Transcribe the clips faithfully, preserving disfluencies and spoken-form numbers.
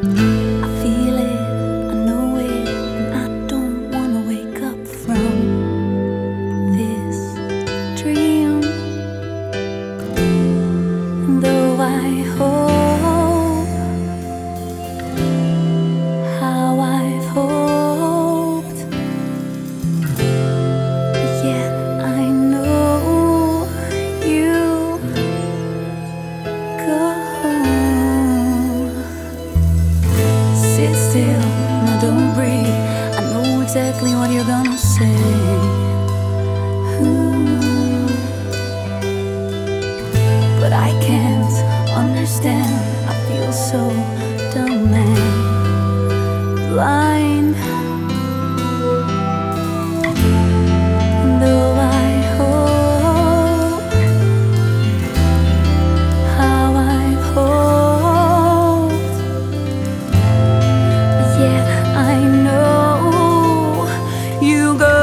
I feel it, I know it, and I don't wanna wake up from this dream. And though I hope how I've hoped, yet I know you go. Sit still, no, don't breathe. I know exactly what you're gonna say. Ooh. But I can't understand. I feel so dumb and blind. And though I hope how I've hoped, yet I know you go.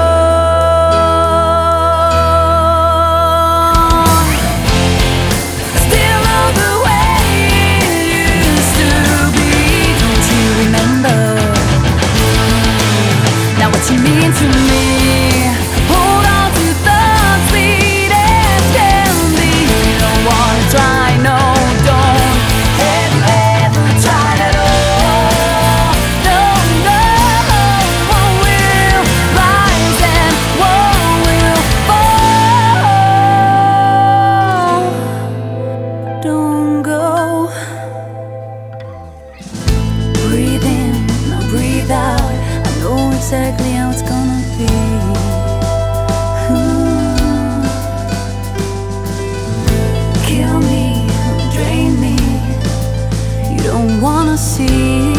Still love the way it used to be. Don't you remember? Now what you mean to me? Hold on to thoughts sweet as can be. You don't wanna try, no, don't. Have you ever tried at all? Don't know what will rise and what will fall. Don't go. Breathe in, now breathe out. I know exactly how it's gonna be. Ooh. Kill me, drain me. You don't wanna see